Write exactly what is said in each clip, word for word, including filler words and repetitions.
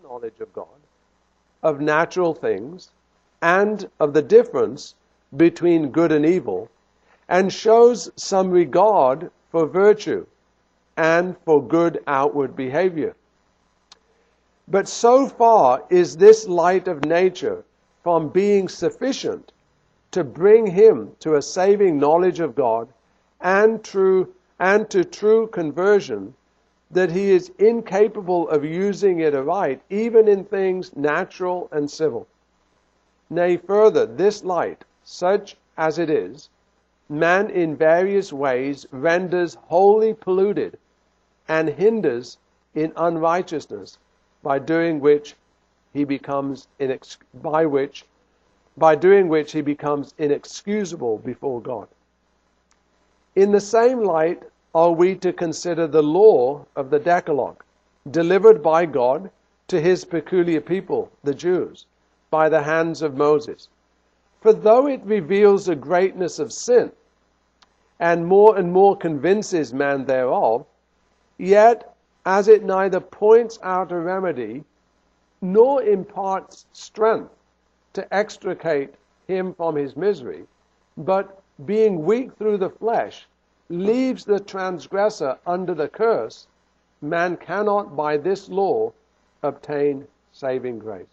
knowledge of God, of natural things, and of the difference between good and evil, and shows some regard for virtue and for good outward behavior. But so far is this light of nature from being sufficient to bring him to a saving knowledge of God and true and to true conversion, that he is incapable of using it aright, even in things natural and civil. Nay, further, this light, such as it is, man in various ways renders wholly polluted and hinders in unrighteousness, by doing which he becomes inex- by which by doing which he becomes inexcusable before God. In the same light are we to consider the law of the Decalogue, delivered by God to his peculiar people, the Jews, by the hands of Moses. For though it reveals the greatness of sin, and more and more convinces man thereof, yet as it neither points out a remedy, nor imparts strength to extricate him from his misery, but being weak through the flesh, leaves the transgressor under the curse, man cannot by this law obtain saving grace.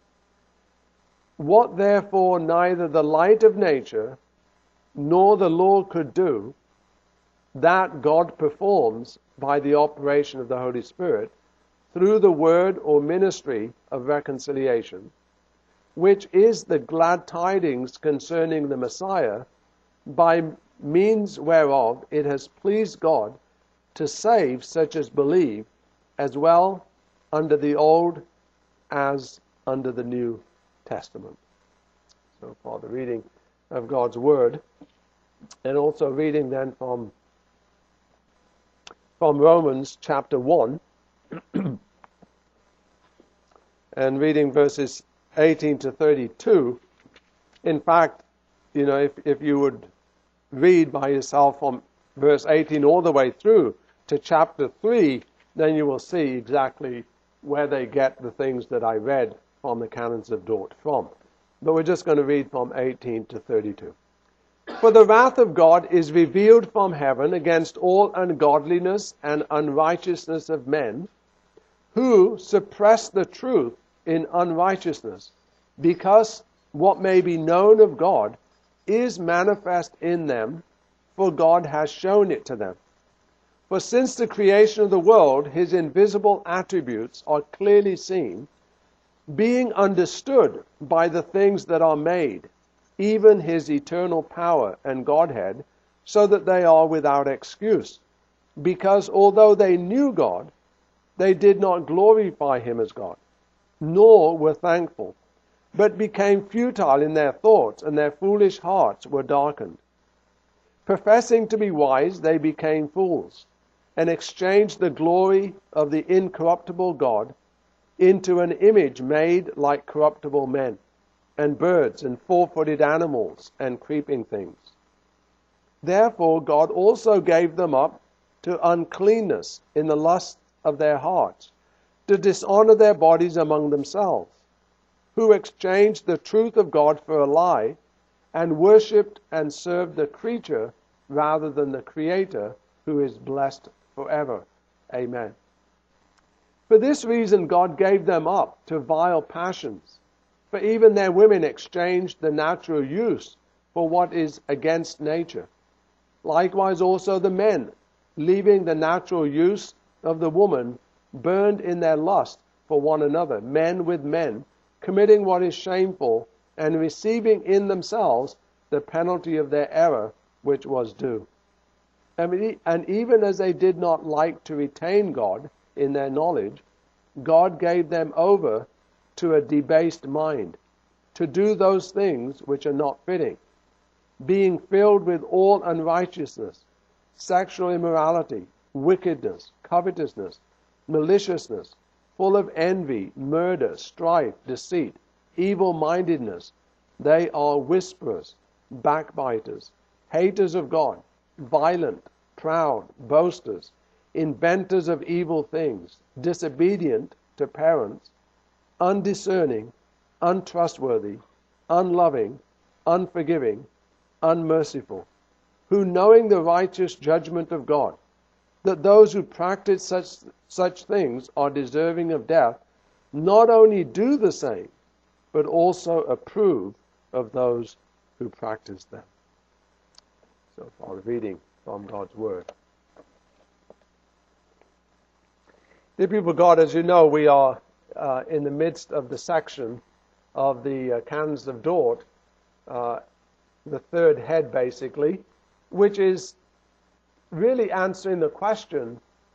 What therefore neither the light of nature nor the law could do, that God performs by the operation of the Holy Spirit through the word or ministry of reconciliation, which is the glad tidings concerning the Messiah, by means whereof it has pleased God to save such as believe, as well under the Old as under the New Testament. So for the reading of God's Word, and also reading then from, from Romans chapter one, and reading verses eighteen to thirty-two. In fact, you know, if, if you would read by yourself from verse eighteen all the way through to chapter three, then you will see exactly where they get the things that I read from the Canons of Dort from. But we're just going to read from eighteen to thirty-two. For the wrath of God is revealed from heaven against all ungodliness and unrighteousness of men, who suppress the truth in unrighteousness, because what may be known of God is manifest in them, for God has shown it to them. For since the creation of the world, his invisible attributes are clearly seen, being understood by the things that are made, even his eternal power and Godhead, so that they are without excuse. Because although they knew God, they did not glorify him as God, nor were thankful, but became futile in their thoughts, and their foolish hearts were darkened. Professing to be wise, they became fools, and exchanged the glory of the incorruptible God into an image made like corruptible men, and birds, and four-footed animals, and creeping things. Therefore God also gave them up to uncleanness in the lust of their hearts, to dishonor their bodies among themselves, who exchanged the truth of God for a lie, and worshipped and served the creature rather than the Creator, who is blessed forever. Amen. For this reason God gave them up to vile passions, for even their women exchanged the natural use for what is against nature. Likewise also the men, leaving the natural use of the woman, burned in their lust for one another, men with men, committing what is shameful, and receiving in themselves the penalty of their error, which was due. And even as they did not like to retain God in their knowledge, God gave them over to a debased mind, to do those things which are not fitting, being filled with all unrighteousness, sexual immorality, wickedness, covetousness, maliciousness, full of envy, murder, strife, deceit, evil-mindedness. They are whisperers, backbiters, haters of God, violent, proud, boasters, inventors of evil things, disobedient to parents, undiscerning, untrustworthy, unloving, unforgiving, unmerciful, who knowing the righteous judgment of God, that those who practice such, such things are deserving of death, not only do the same, but also approve of those who practice them. So far, reading from God's Word. Dear people of God, as you know, we are uh, in the midst of the section of the uh, Canons of Dort, uh, the third head basically, which is really answering the question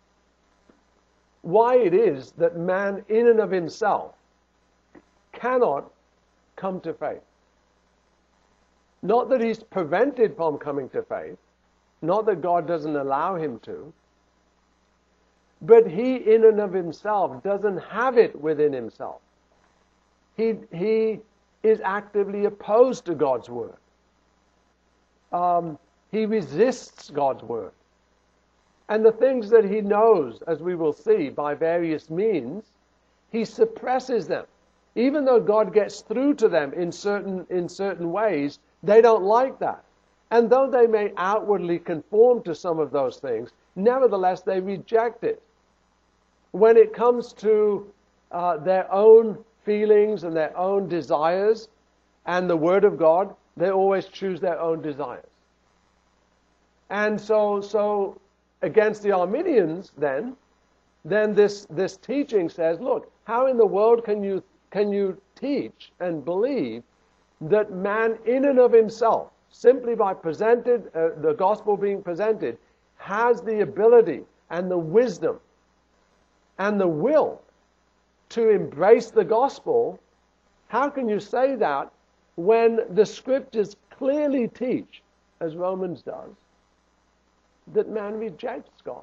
why it is that man in and of himself cannot come to faith. Not that he's prevented from coming to faith, not that God doesn't allow him to, but he in and of himself doesn't have it within himself. He, he is actively opposed to God's Word. Um, he resists God's Word. And the things that he knows, as we will see, by various means, he suppresses them. Even though God gets through to them in certain, in certain ways, they don't like that. And though they may outwardly conform to some of those things, nevertheless they reject it. When it comes to uh, their own feelings and their own desires and the Word of God, they always choose their own desires. And so, so against the Arminians, then, then this, this teaching says, look, how in the world can you, can you teach and believe that man in and of himself, simply by presented, uh, the gospel being presented, has the ability and the wisdom and the will to embrace the gospel? How can you say that when the scriptures clearly teach, as Romans does, that man rejects God?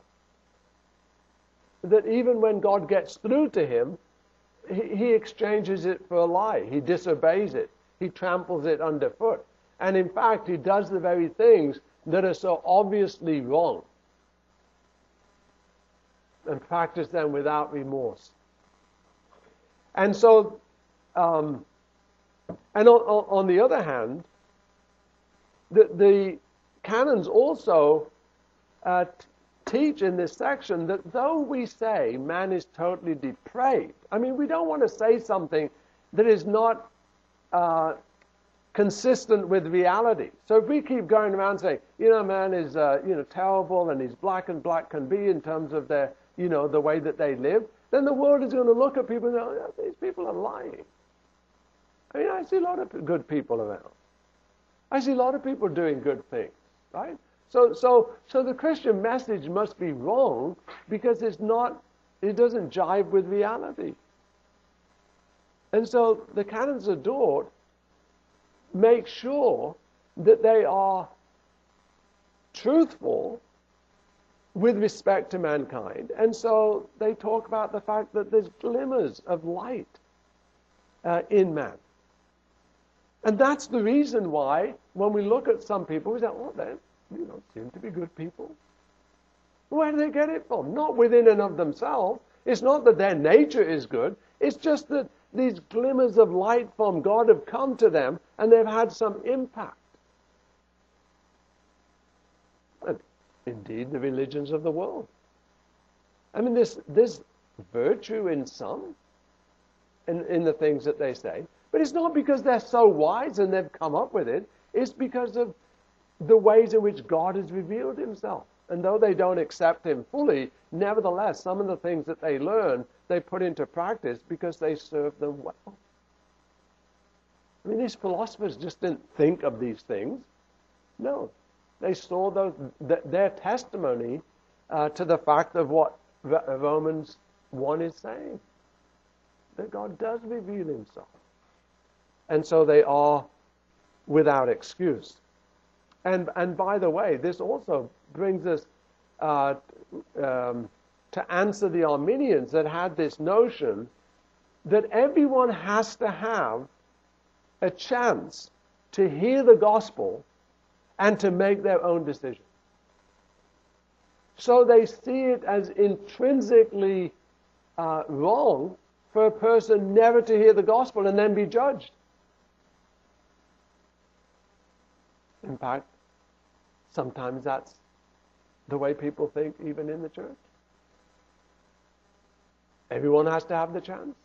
That even when God gets through to him, he, he exchanges it for a lie. He disobeys it. He tramples it underfoot. And in fact, he does the very things that are so obviously wrong and practice them without remorse. And so, um, and on, on the other hand, the, the canons also uh, t- teach in this section that though we say man is totally depraved, I mean, we don't want to say something that is not uh, consistent with reality. So if we keep going around saying, you know, man is, uh, you know, terrible and he's black and black can be in terms of their, you know, the way that they live, then the world is going to look at people and go, oh, these people are lying. I mean, I see a lot of good people around. I see a lot of people doing good things, right? So, so, so the Christian message must be wrong because it's not, it doesn't jive with reality. And so the Canons of Dort make sure that they are truthful with respect to mankind. And so they talk about the fact that there's glimmers of light uh, in man. And that's the reason why when we look at some people, we say, oh, they you know, seem to be good people. Where do they get it from? Not within and of themselves. It's not that their nature is good. It's just that these glimmers of light from God have come to them and they've had some impact. And indeed, the religions of the world. I mean, there's, there's virtue in some, in, in the things that they say. But it's not because they're so wise and they've come up with it. It's because of the ways in which God has revealed himself. And though they don't accept him fully, nevertheless, some of the things that they learn, they put into practice because they serve them well. I mean, these philosophers just didn't think of these things. No. They saw those, th- their testimony uh, to the fact of what Romans one is saying. That God does reveal himself. And so they are without excuse. And and by the way, this also brings us uh, um, to answer the Arminians that had this notion that everyone has to have a chance to hear the gospel and to make their own decision. So they see it as intrinsically uh, wrong for a person never to hear the gospel and then be judged. In fact, sometimes that's the way people think even in the church. Everyone has to have the chance.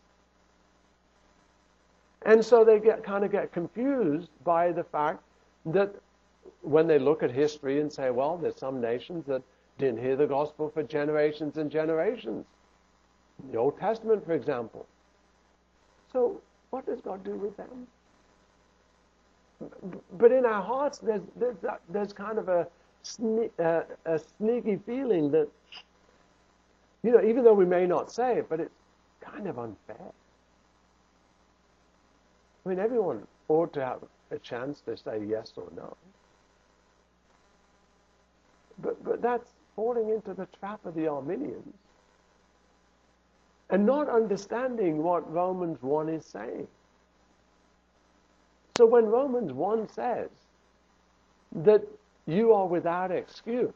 And so they get kind of get confused by the fact that when they look at history and say, well, there's some nations that didn't hear the gospel for generations and generations. The Old Testament, for example. So what does God do with them? But in our hearts, there's there's, there's kind of a, sne- uh, a sneaky feeling that, you know, even though we may not say it, but it's kind of unfair. I mean, everyone ought to have a chance to say yes or no. But but that's falling into the trap of the Arminians and not understanding what Romans one is saying. So when Romans one says that you are without excuse,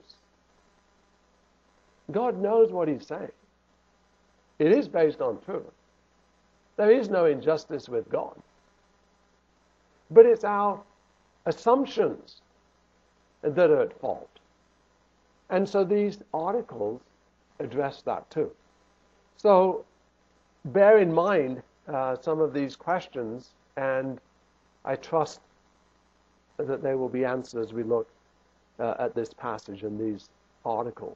God knows what he's saying. It is based on truth. There is no injustice with God. But it's our assumptions that are at fault. And so these articles address that too. So bear in mind uh, some of these questions, and I trust that they will be answered as we look uh, at this passage and these articles.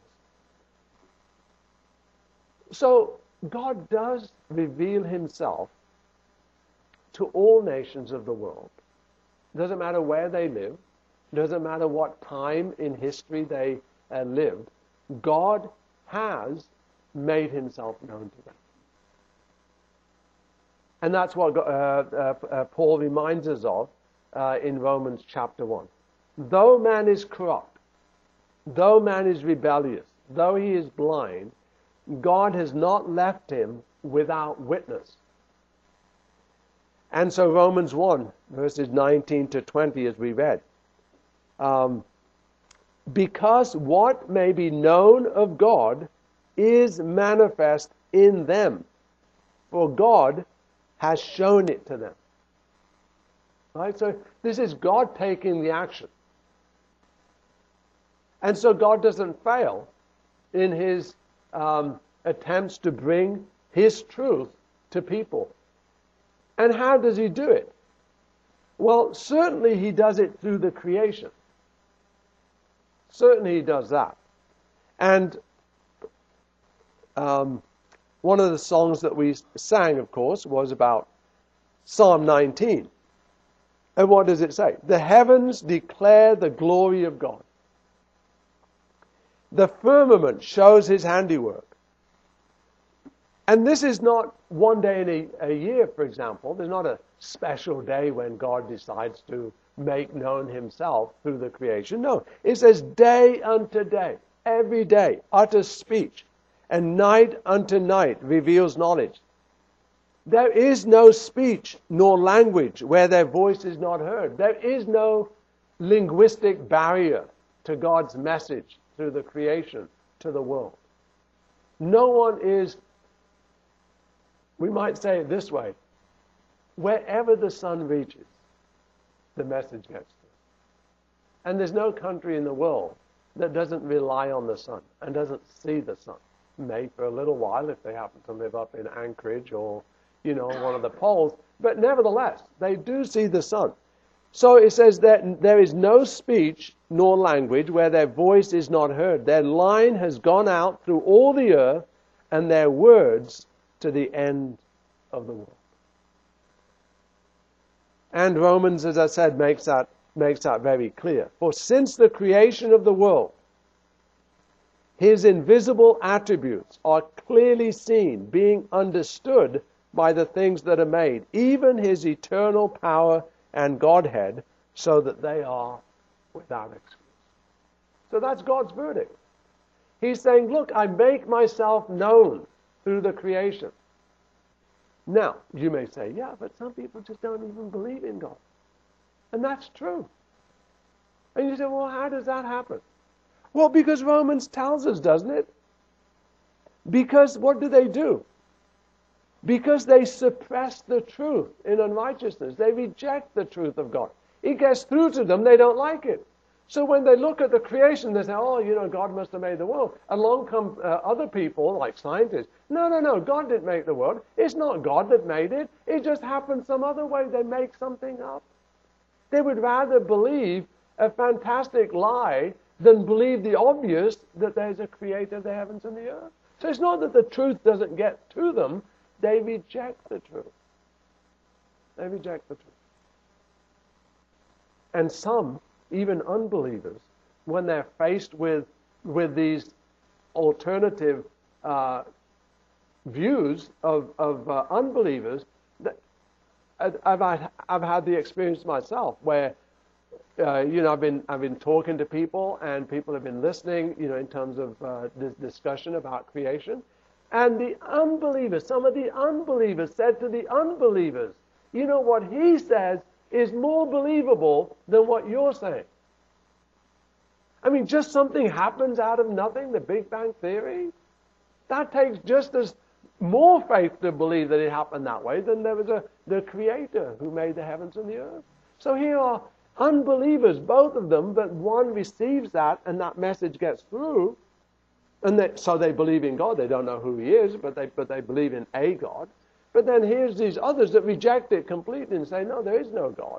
So God does reveal himself to all nations of the world. Doesn't matter where they live. Doesn't matter what time in history they uh, lived. God has made himself known to them. And that's what uh, uh, uh, Paul reminds us of uh, in Romans chapter one. Though man is corrupt, though man is rebellious, though he is blind, God has not left him without witness. And so Romans one, verses nineteen to twenty, as we read. Um, because what may be known of God is manifest in them, for God has shown it to them. Right? So this is God taking the action. And so God doesn't fail in his um, attempts to bring his truth to people. And how does he do it? Well, certainly he does it through the creation. Certainly he does that. And um, one of the songs that we sang, of course, was about Psalm nineteen. And what does it say? The heavens declare the glory of God. The firmament shows his handiwork. And this is not one day in a, a year, for example. There's not a special day when God decides to make known himself through the creation. No, it says day unto day, every day, utters speech, and night unto night reveals knowledge. There is no speech nor language where their voice is not heard. There is no linguistic barrier to God's message through the creation to the world. No one is, we might say it this way, wherever the sun reaches, the message gets through. And there's no country in the world that doesn't rely on the sun and doesn't see the sun. May for a little while if they happen to live up in Anchorage or, you know, one of the poles. But nevertheless, they do see the sun. So it says that there is no speech nor language where their voice is not heard. Their line has gone out through all the earth, and their words to the end of the world. And Romans, as I said, makes that, makes that very clear. For since the creation of the world, his invisible attributes are clearly seen, being understood by the things that are made, even his eternal power and Godhead, so that they are without excuse. So that's God's verdict. He's saying, look, I make myself known through the creation. Now, you may say, yeah, but some people just don't even believe in God. And that's true. And you say, well, how does that happen? Well, because Romans tells us, doesn't it? Because what do they do? because they suppress the truth in unrighteousness. They reject the truth of God. It gets through to them, they don't like it. So when they look at the creation, they say, oh, you know, God must have made the world. Along come uh, other people, like scientists. No, no, no, God didn't make the world. It's not God that made it. It just happened some other way. They make something up. They would rather believe a fantastic lie than believe the obvious that there's a creator of the heavens and the earth. So it's not that the truth doesn't get to them. They reject the truth. They reject the truth. And some, even unbelievers, when they're faced with with these alternative uh, views of, of uh, unbelievers, that I've, I've, I've had the experience myself where, uh, you know, I've been I've been talking to people and people have been listening, you know, in terms of uh, this discussion about creation. And the unbelievers, some of the unbelievers said to the unbelievers, you know, what he says is more believable than what you're saying. I mean, just something happens out of nothing, the Big Bang Theory. That takes just as more faith to believe that it happened that way than there was a the Creator who made the heavens and the earth. So here are unbelievers, both of them, but one receives that and that message gets through. And they, so they believe in God. They don't know who He is, but they but they believe in a God. But then here's these others that reject it completely and say, no, there is no God.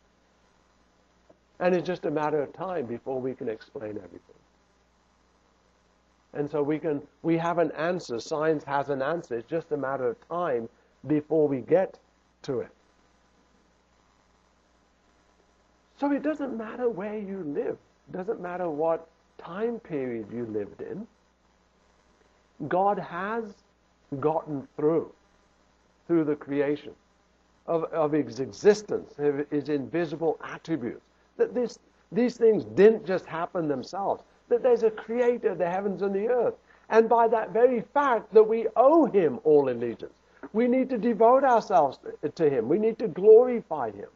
And it's just a matter of time before we can explain everything. And so we can we have an answer. Science has an answer. It's just a matter of time before we get to it. So it doesn't matter where you live. It doesn't matter what time period you lived in. God has gotten through, through the creation of, of His existence, of His invisible attributes. That this, these things didn't just happen themselves. That there's a creator of the heavens and the earth. And by that very fact that we owe Him all allegiance. We need to devote ourselves to Him. We need to glorify Him.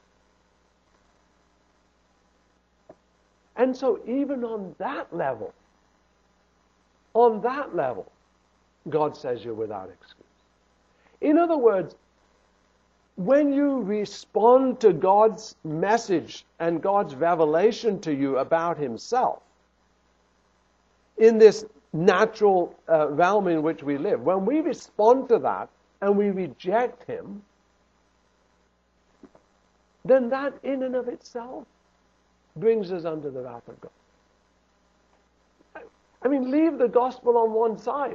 And so even on that level, on that level, God says you're without excuse. In other words, when you respond to God's message and God's revelation to you about Himself, in this natural uh, realm in which we live, when we respond to that and we reject Him, then that in and of itself brings us under the wrath of God. I mean, leave the gospel on one side.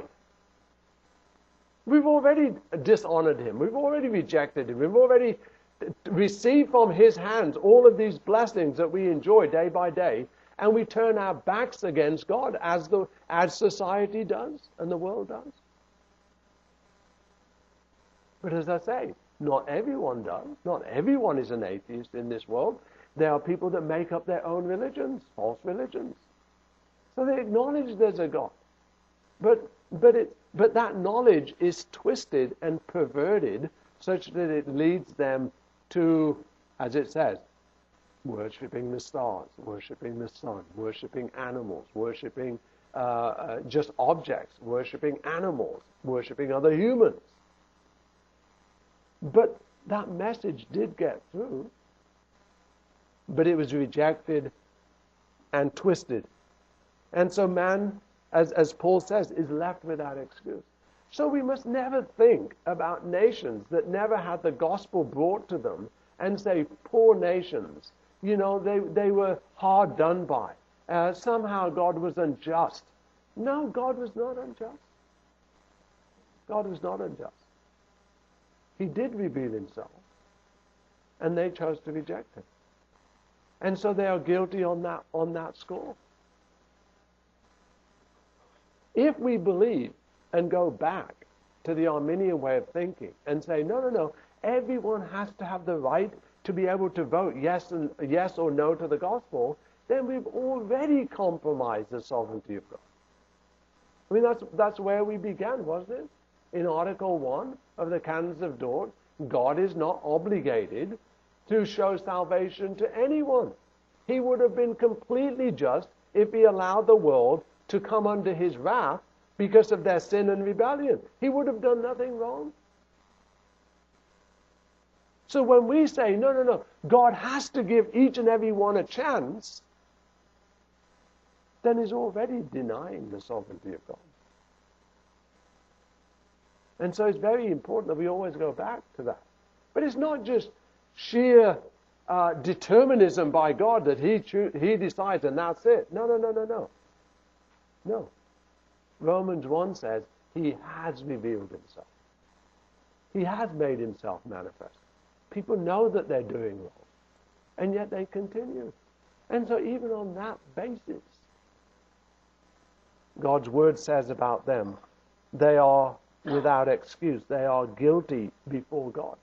We've already dishonored Him. We've already rejected Him. We've already received from His hands all of these blessings that we enjoy day by day, and we turn our backs against God as the as society does and the world does. But as I say, not everyone does. Not everyone is an atheist in this world. There are people that make up their own religions, false religions. So they acknowledge there's a God. But but it but that knowledge is twisted and perverted such that it leads them to, as it says, worshipping the stars, worshipping the sun, worshipping animals, worshipping uh, uh, just objects, worshipping animals, worshipping other humans. But that message did get through. But it was rejected and twisted. And so man, as, as Paul says, is left without excuse. So we must never think about nations that never had the gospel brought to them and say, poor nations, you know, they, they were hard done by. Uh, somehow God was unjust. No, God was not unjust. God was not unjust. He did reveal Himself. And they chose to reject Him. And so they are guilty on that on that score. If we believe and go back to the Arminian way of thinking and say, no, no, no, everyone has to have the right to be able to vote yes and yes or no to the gospel, then we've already compromised the sovereignty of God. I mean, that's that's where we began, wasn't it? In Article one of the Canons of Dort, God is not obligated to show salvation to anyone. He would have been completely just if He allowed the world to come under His wrath because of their sin and rebellion. He would have done nothing wrong. So when we say, no, no, no, God has to give each and every one a chance, then he's already denying the sovereignty of God. And so it's very important that we always go back to that. But it's not just sheer uh, determinism by God that he cho- he decides and that's it. No, no, no, no, no. No. Romans one says he has revealed himself. He has made himself manifest. People know that they're doing wrong, and yet they continue. And so even on that basis, God's word says about them, they are without excuse. They are guilty before God.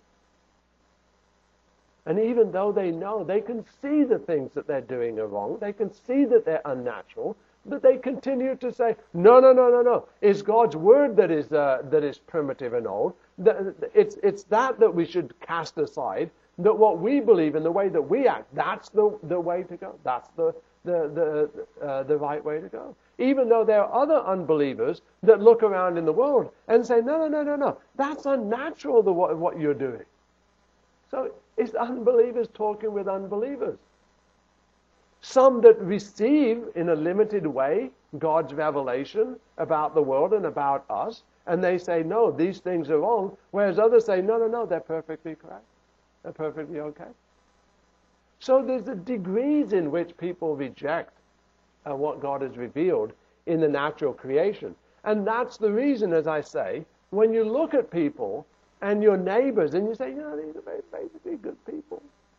And even though they know, they can see the things that they're doing are wrong, they can see that they're unnatural, but they continue to say, no, no, no, no, no. It's God's word that is uh, that is primitive and old. It's, it's that that we should cast aside, that what we believe and the way that we act, that's the, the way to go. That's the, the, the, uh, the right way to go. Even though there are other unbelievers that look around in the world and say, no, no, no, no, no. That's unnatural, the, what, what you're doing. So it's unbelievers talking with unbelievers. Some that receive in a limited way God's revelation about the world and about us, and they say, no, these things are wrong, whereas others say, no, no, no, they're perfectly correct. They're perfectly okay. So there's the degrees in which people reject uh, what God has revealed in the natural creation. And that's the reason, as I say, when you look at people and your neighbors and you say, you know, these are basically good people.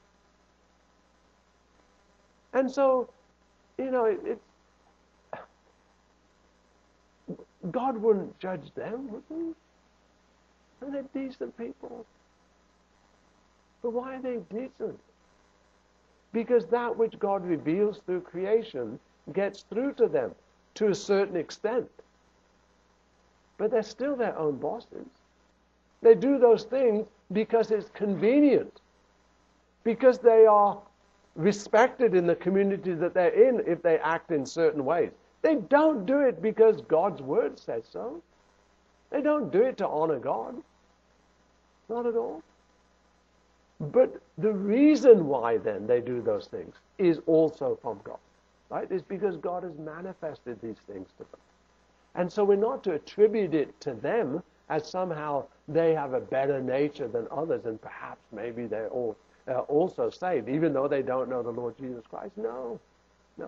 And so, you know, it, it's God wouldn't judge them, would he? And they're decent people. But why are they decent? Because that which God reveals through creation gets through to them to a certain extent. But they're still their own bosses. They do those things because it's convenient. Because they are respected in the community that they're in if they act in certain ways. They don't do it because God's word says so. They don't do it to honor God. Not at all. But the reason why then they do those things is also from God. Right? It's because God has manifested these things to them. And so we're not to attribute it to them as somehow they have a better nature than others and perhaps maybe they're all uh, also saved, even though they don't know the Lord Jesus Christ. No, no.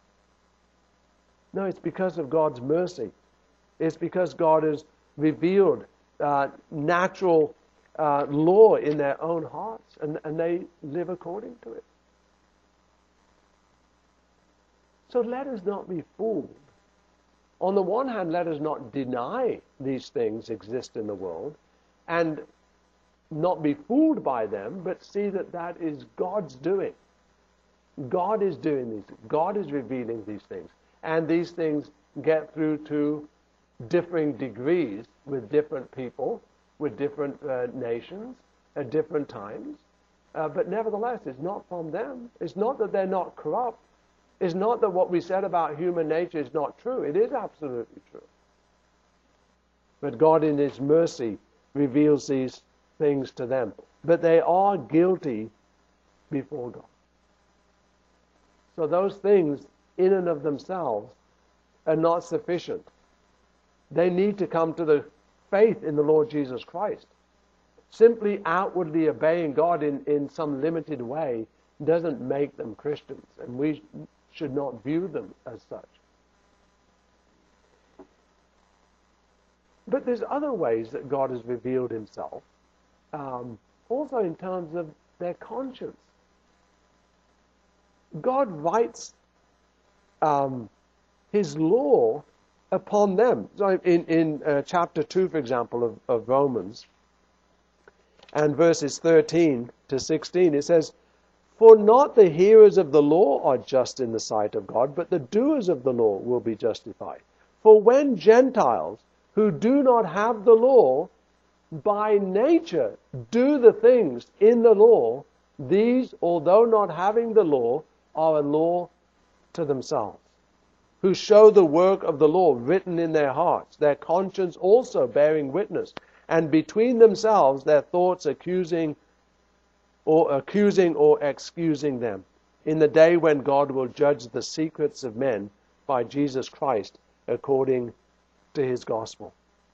No, it's because of God's mercy. It's because God has revealed uh, natural uh, law in their own hearts, and, and they live according to it. So let us not be fooled. On the one hand, let us not deny these things exist in the world and not be fooled by them, but see that that is God's doing. God is doing these things. God is revealing these things. And these things get through to differing degrees with different people, with different uh, nations, at different times. Uh, but nevertheless, it's not from them. It's not that they're not corrupt. It's not that what we said about human nature is not true. It is absolutely true. But God in His mercy reveals these things to them. But they are guilty before God. So those things in and of themselves are not sufficient. They need to come to the faith in the Lord Jesus Christ. Simply outwardly obeying God in, in some limited way doesn't make them Christians, and we should not view them as such. But there's other ways that God has revealed Himself, um, also in terms of their conscience. God writes um, His law upon them. So in, in uh, chapter two, for example, of, of Romans, and verses thirteen to sixteen, it says, "For not the hearers of the law are just in the sight of God, but the doers of the law will be justified. For when Gentiles who do not have the law by nature do the things in the law, these, although not having the law, are a law to themselves, who show the work of the law written in their hearts, their conscience also bearing witness, and between themselves their thoughts accusing or accusing or excusing them in the day when God will judge the secrets of men by Jesus Christ according to his gospel.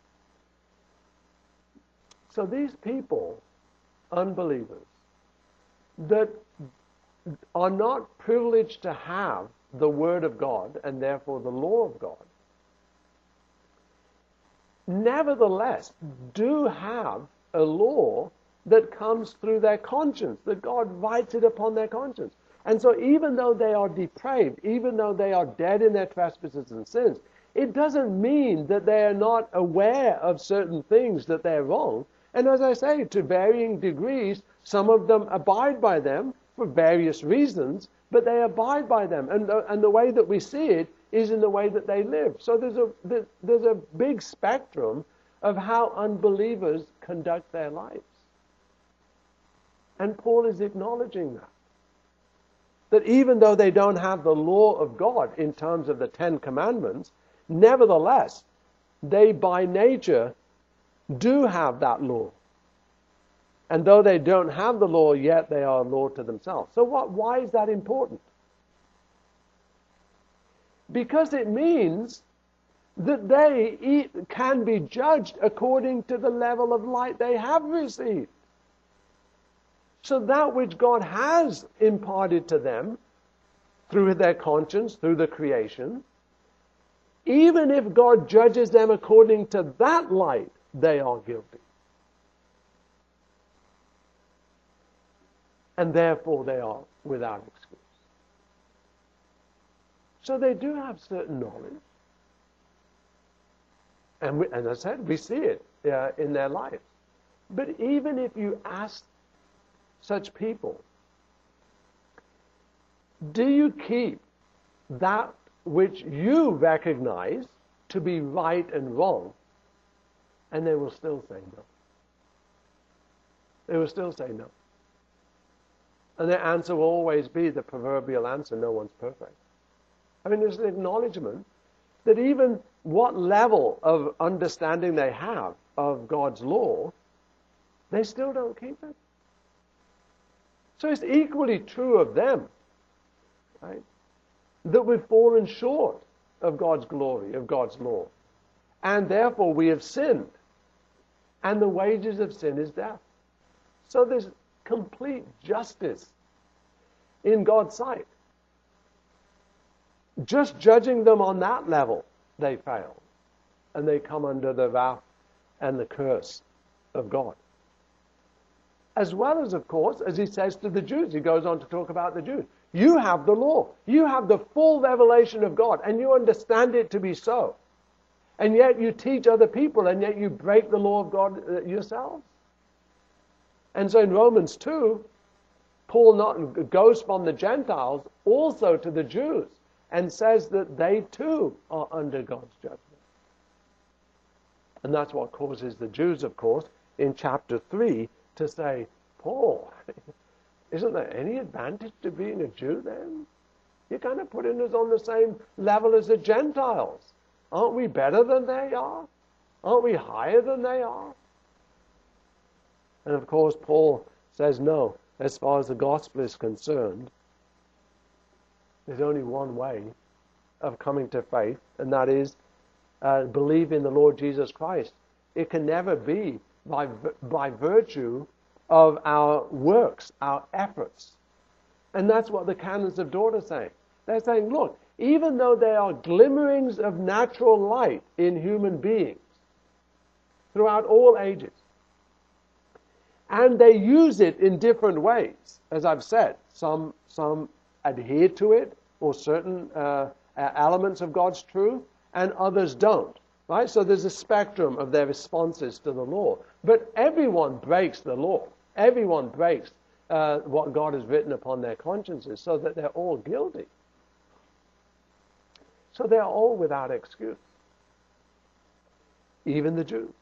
So these people, unbelievers, that are not privileged to have the Word of God and therefore the law of God, nevertheless do have a law that comes through their conscience, that God writes it upon their conscience. And so even though they are depraved, even though they are dead in their trespasses and sins, it doesn't mean that they are not aware of certain things that they're wrong. And as I say, to varying degrees, some of them abide by them for various reasons, but they abide by them. And the, and the way that we see it is in the way that they live. So there's a, there's a big spectrum of how unbelievers conduct their lives. And Paul is acknowledging that. That even though they don't have the law of God in terms of the Ten Commandments, nevertheless, they by nature do have that law. And though they don't have the law, yet they are a law to themselves. So what, why is that important? Because it means that they can be judged according to the level of light they have received. So that which God has imparted to them through their conscience, through the creation, even if God judges them according to that light, they are guilty. And therefore they are without excuse. So they do have certain knowledge. And we, as I said, we see it uh, in their lives. But even if you ask such people, do you keep that which you recognize to be right and wrong? And they will still say no. They will still say no. And their answer will always be the proverbial answer, no one's perfect. I mean, there's an acknowledgement that even what level of understanding they have of God's law, they still don't keep it. So it's equally true of them, right? That we've fallen short of God's glory, of God's law. And therefore we have sinned. And the wages of sin is death. So there's complete justice in God's sight. Just judging them on that level, they fail. And they come under the wrath and the curse of God. As well as, of course, as he says to the Jews, he goes on to talk about the Jews. You have the law. You have the full revelation of God, and you understand it to be so. And yet you teach other people, and yet you break the law of God uh, yourselves. And so in Romans two, Paul not, goes from the Gentiles also to the Jews and says that they too are under God's judgment. And that's what causes the Jews, of course, in chapter three to say, Paul, isn't there any advantage to being a Jew then? You're kind of putting us on the same level as the Gentiles. Aren't we better than they are? Aren't we higher than they are? And of course, Paul says, no, as far as the gospel is concerned, there's only one way of coming to faith, and that is uh, believe in the Lord Jesus Christ. It can never be by, by virtue of our works, our efforts. And that's what the canons of Dort are saying. They're saying, look, even though there are glimmerings of natural light in human beings throughout all ages, and they use it in different ways, as I've said, some, some adhere to it, or certain uh, elements of God's truth, and others don't. Right? So there's a spectrum of their responses to the law. But everyone breaks the law. Everyone breaks uh, what God has written upon their consciences, so that they're all guilty. So they're all without excuse. Even the Jews.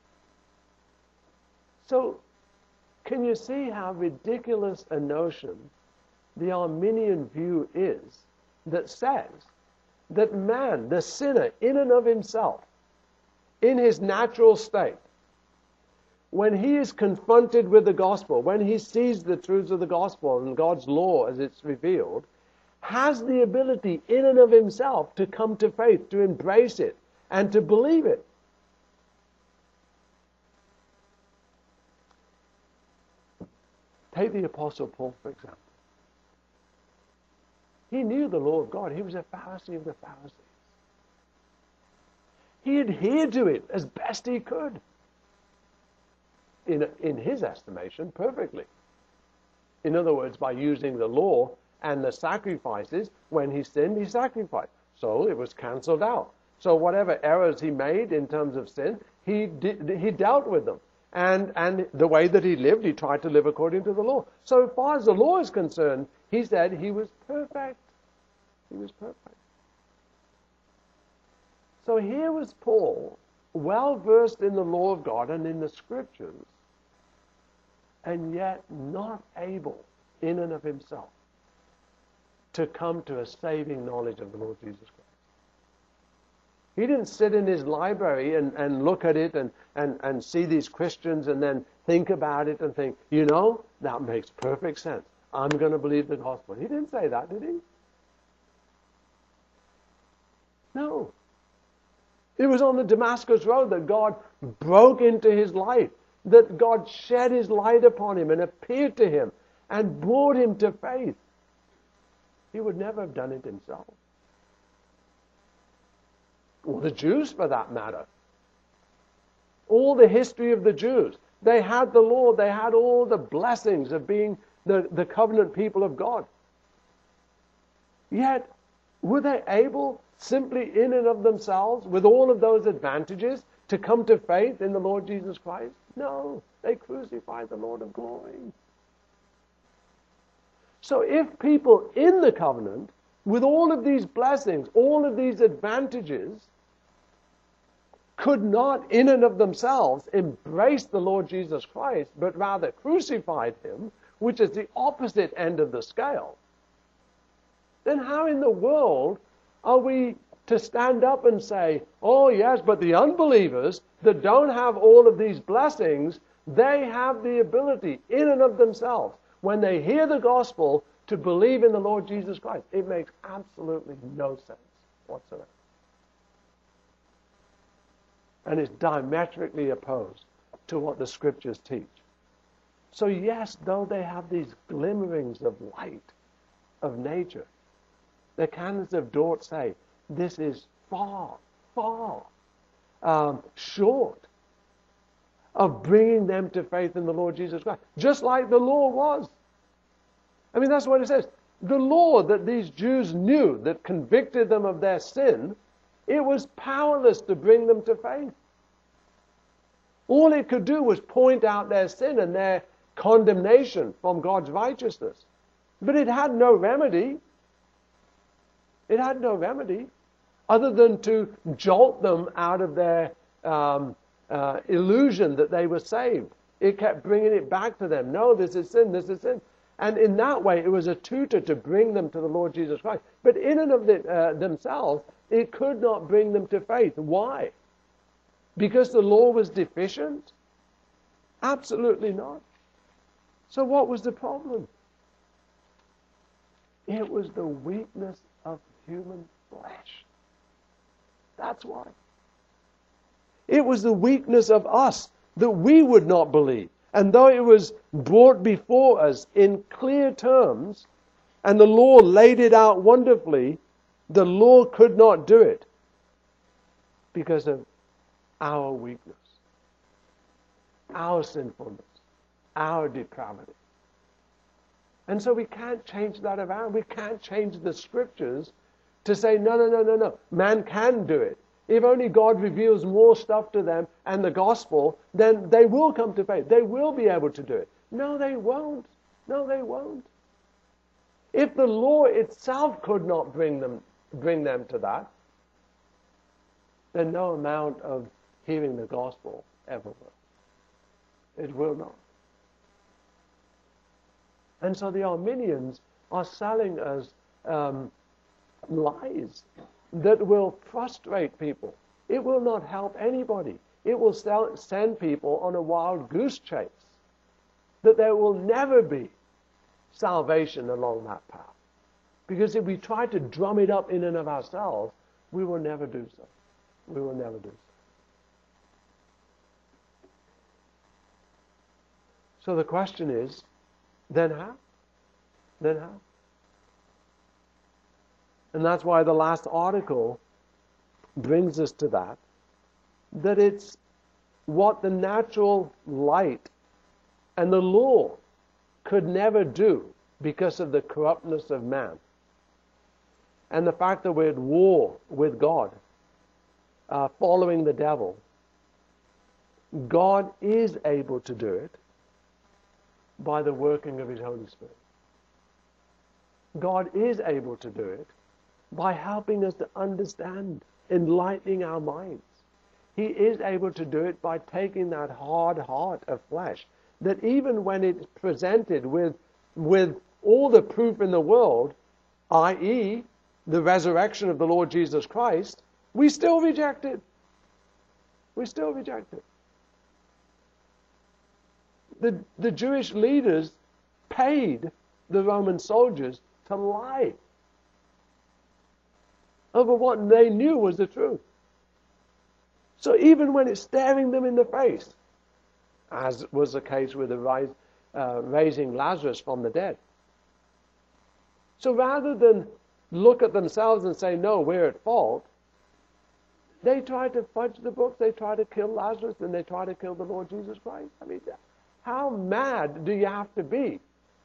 So, can you see how ridiculous a notion the Arminian view is that says that man, the sinner, in and of himself, in his natural state, when he is confronted with the gospel, when he sees the truths of the gospel and God's law as it's revealed, has the ability in and of himself to come to faith, to embrace it, and to believe it. Take the Apostle Paul, for example. He knew the law of God. He was a Pharisee of the Pharisees. He adhered to it as best he could. In, in his estimation, perfectly. In other words, by using the law and the sacrifices, when he sinned, he sacrificed. So it was cancelled out. So whatever errors he made in terms of sin, he did, he dealt with them. And, and the way that he lived, he tried to live according to the law. So as far as the law is concerned, he said he was perfect. He was perfect. So here was Paul, well versed in the law of God and in the scriptures, and yet not able, in and of himself, to come to a saving knowledge of the Lord Jesus Christ. He didn't sit in his library and, and look at it and, and, and see these Christians and then think about it and think, you know, that makes perfect sense. I'm going to believe the gospel. He didn't say that, did he? No. It was on the Damascus Road that God broke into his life, that God shed his light upon him and appeared to him and brought him to faith. He would never have done it himself. Or the Jews, for that matter. All the history of the Jews. They had the law. They had all the blessings of being the, the covenant people of God. Yet, were they able, simply in and of themselves, with all of those advantages, to come to faith in the Lord Jesus Christ? No. They crucified the Lord of glory. So if people in the covenant, with all of these blessings, all of these advantages, could not in and of themselves embrace the Lord Jesus Christ, but rather crucified him, which is the opposite end of the scale, then how in the world are we to stand up and say, oh yes, but the unbelievers that don't have all of these blessings, they have the ability in and of themselves, when they hear the gospel, to believe in the Lord Jesus Christ? It makes absolutely no sense whatsoever. And it's diametrically opposed to what the scriptures teach. So yes, though they have these glimmerings of light of nature, the canons of Dort say this is far, far um, short of bringing them to faith in the Lord Jesus Christ, just like the law was. I mean, that's what it says. The law that these Jews knew that convicted them of their sin, it was powerless to bring them to faith. All it could do was point out their sin and their condemnation from God's righteousness. But it had no remedy. It had no remedy other than to jolt them out of their um, uh, illusion that they were saved. It kept bringing it back to them. No, this is sin, this is sin. And in that way, it was a tutor to bring them to the Lord Jesus Christ. But in and of the, uh, themselves, it could not bring them to faith. Why? Because the law was deficient? Absolutely not. So what was the problem? It was the weakness of human flesh. That's why. It was the weakness of us that we would not believe. And though it was brought before us in clear terms, and the law laid it out wonderfully, the law could not do it because of our weakness, our sinfulness, our depravity. And so we can't change that around. We can't change the scriptures to say, no, no, no, no, no. Man can do it. If only God reveals more stuff to them and the gospel, then they will come to faith. They will be able to do it. No, they won't. No, they won't. If the law itself could not bring them, bring them to that, then no amount of hearing the gospel ever will. It will not. And so the Arminians are selling us um, lies that will frustrate people. It will not help anybody. it will send people on a wild goose chase, that there will never be salvation along that path. Because if we try to drum it up in and of ourselves, we will never do so. We will never do so. So the question is, then how? Then how? And that's why the last article brings us to that, that it's what the natural light and the law could never do because of the corruptness of man. And the fact that we're at war with God, uh, following the devil. God is able to do it by the working of His Holy Spirit. God is able to do it by helping us to understand, enlightening our minds. He is able to do it by taking that hard heart of flesh, that even when it's presented with, with all the proof in the world, that is the resurrection of the Lord Jesus Christ, we still reject it. We still reject it. The, the Jewish leaders paid the Roman soldiers to lie over what they knew was the truth. So even when it's staring them in the face, as was the case with the rise, uh, raising Lazarus from the dead. So rather than look at themselves and say, no, we're at fault, they try to fudge the books, they try to kill Lazarus, and they try to kill the Lord Jesus Christ. I mean, how mad do you have to be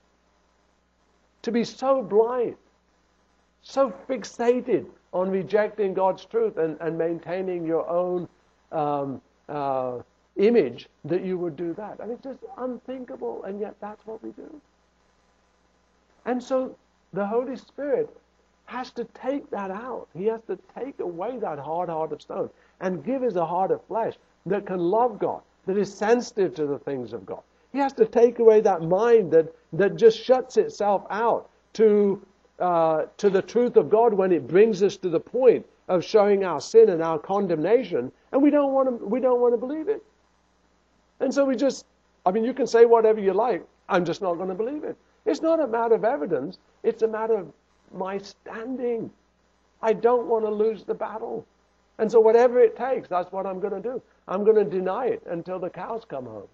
to be so blind, so fixated on rejecting God's truth and, and maintaining your own um, uh, image that you would do that? I mean, it's just unthinkable, and yet that's what we do. And so the Holy Spirit has to take that out. He has to take away that hard heart of stone and give us a heart of flesh that can love God, that is sensitive to the things of God. He has to take away that mind that, that just shuts itself out to, uh, to the truth of God when it brings us to the point of showing our sin and our condemnation, and we don't want to, we don't want to believe it. And so we just, I mean, you can say whatever you like, I'm just not going to believe it. It's not a matter of evidence, it's a matter of my standing. I don't want to lose the battle. And so whatever it takes, that's what I'm going to do. I'm going to deny it until the cows come home.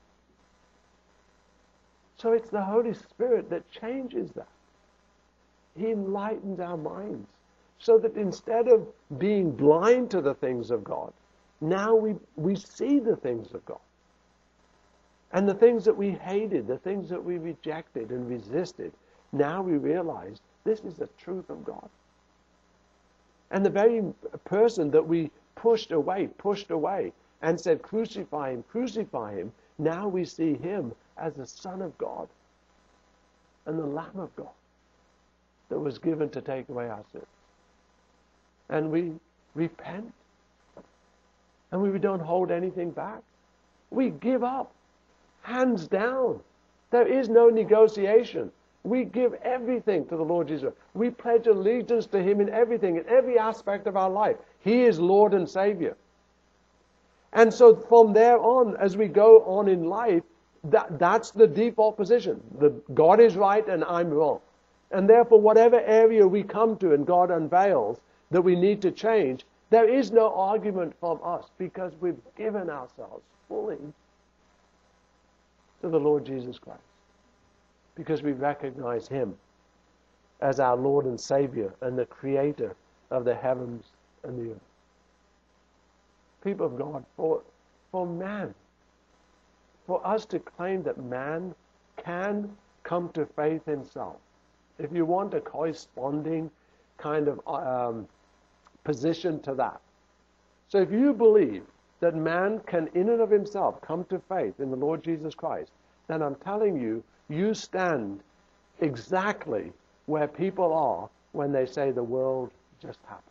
So it's the Holy Spirit that changes that. He enlightens our minds so that instead of being blind to the things of God, now we, we see the things of God. And the things that we hated, the things that we rejected and resisted, now we realize this is the truth of God. And the very person that we pushed away, pushed away, and said, crucify him, crucify him, now we see him as the Son of God and the Lamb of God that was given to take away our sins. And we repent. And we don't hold anything back. We give up. Hands down. There is no negotiation. We give everything to the Lord Jesus. We pledge allegiance to Him in everything, in every aspect of our life. He is Lord and Savior. And so from there on, as we go on in life, that, that's the default position. The, God is right and I'm wrong. And therefore, whatever area we come to and God unveils that we need to change, there is no argument from us because we've given ourselves fully to the Lord Jesus Christ. Because we recognize Him as our Lord and Savior and the Creator of the heavens and the earth. People of God, for, for man, for us to claim that man can come to faith himself, if you want a corresponding kind of um, position to that. So if you believe that man can in and of himself come to faith in the Lord Jesus Christ, then I'm telling you, you stand exactly where people are when they say the world just happened.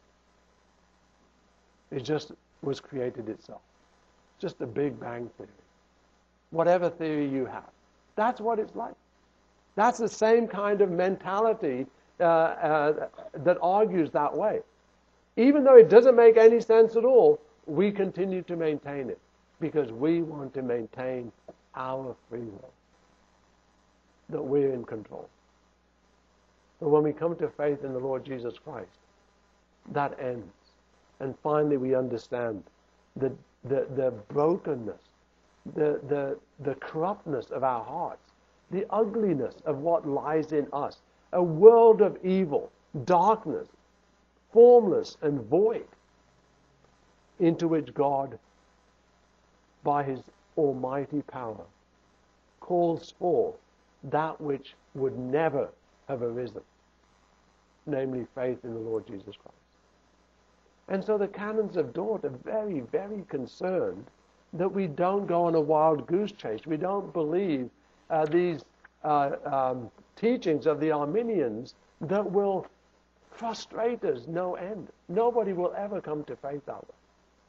It just was created itself. Just a Big Bang theory. Whatever theory you have. That's what it's like. That's the same kind of mentality uh, uh, that argues that way. Even though it doesn't make any sense at all, we continue to maintain it because we want to maintain our free will, that we're in control. But when we come to faith in the Lord Jesus Christ, that ends. And finally we understand the, the, the brokenness, the, the, the corruptness of our hearts, the ugliness of what lies in us, a world of evil, darkness, formless and void, into which God, by his almighty power, calls forth that which would never have arisen, namely faith in the Lord Jesus Christ. And so the canons of Dort are very, very concerned that we don't go on a wild goose chase. We don't believe uh, these uh, um, teachings of the Arminians that will frustrate us no end. Nobody will ever come to faith that way.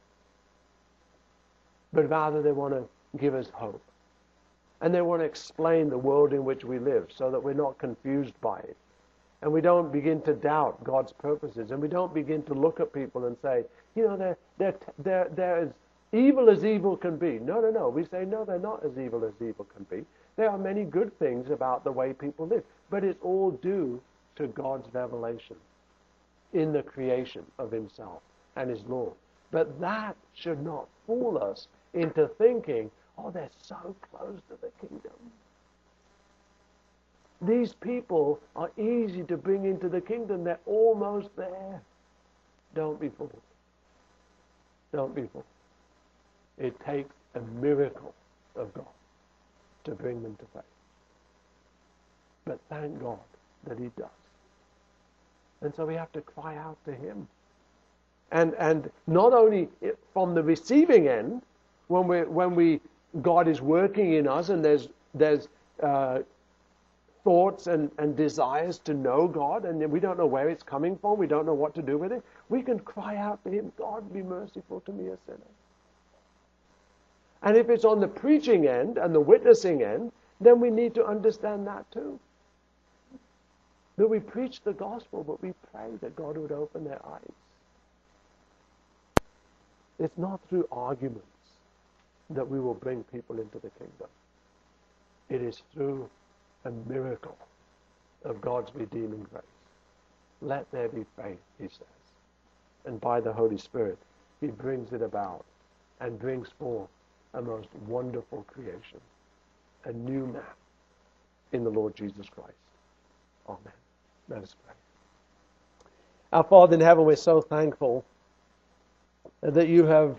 But rather they want to give us hope. And they want to explain the world in which we live so that we're not confused by it. And we don't begin to doubt God's purposes. And we don't begin to look at people and say, you know, they're, they're, they're, they're as evil as evil can be. No, no, no. We say, no, they're not as evil as evil can be. There are many good things about the way people live. But it's all due to God's revelation in the creation of himself and his law. But that should not fool us into thinking, oh, they're so close to the kingdom. These people are easy to bring into the kingdom. They're almost there. Don't be fooled. Don't be fooled. It takes a miracle of God to bring them to faith. But thank God that he does. And so we have to cry out to him. And and not only from the receiving end, when we when we God is working in us and there's there's uh, thoughts and, and desires to know God, and we don't know where it's coming from, we don't know what to do with it, we can cry out to him, God, be merciful to me, a sinner. And if it's on the preaching end and the witnessing end, then we need to understand that too. That we preach the gospel, but we pray that God would open their eyes. It's not through arguments that we will bring people into the kingdom. It is through a miracle of God's redeeming grace. Let there be faith, he says. And by the Holy Spirit, he brings it about and brings forth a most wonderful creation, a new man in the Lord Jesus Christ. Amen. Let us pray. Our Father in heaven, we're so thankful that you have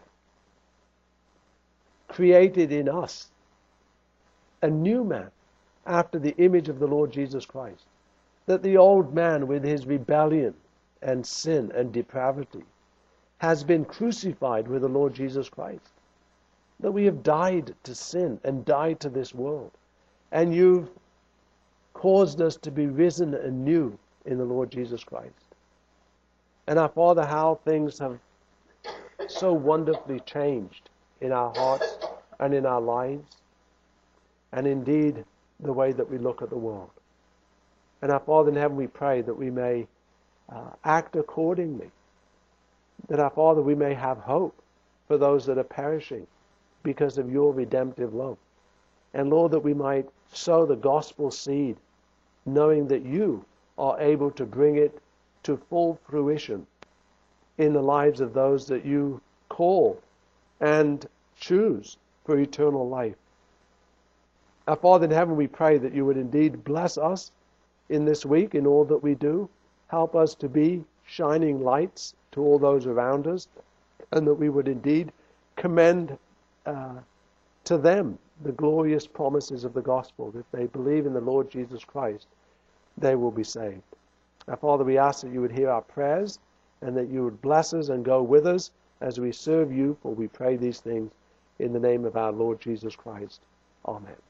created in us a new man after the image of the Lord Jesus Christ. That the old man with his rebellion and sin and depravity has been crucified with the Lord Jesus Christ. That we have died to sin and died to this world. And you've caused us to be risen anew in the Lord Jesus Christ. And our Father, how things have so wonderfully changed in our hearts and in our lives, and indeed the way that we look at the world. And our Father in heaven, we pray that we may uh, act accordingly, that our Father, we may have hope for those that are perishing because of your redemptive love. And Lord, that we might sow the gospel seed, knowing that you are able to bring it to full fruition in the lives of those that you call and choose for eternal life. Our Father in heaven, we pray that you would indeed bless us in this week in all that we do. Help us to be shining lights to all those around us, and that we would indeed commend uh, to them the glorious promises of the gospel. If they believe in the Lord Jesus Christ, they will be saved. Our Father, we ask that you would hear our prayers and that you would bless us and go with us as we serve you, for we pray these things in the name of our Lord Jesus Christ. Amen.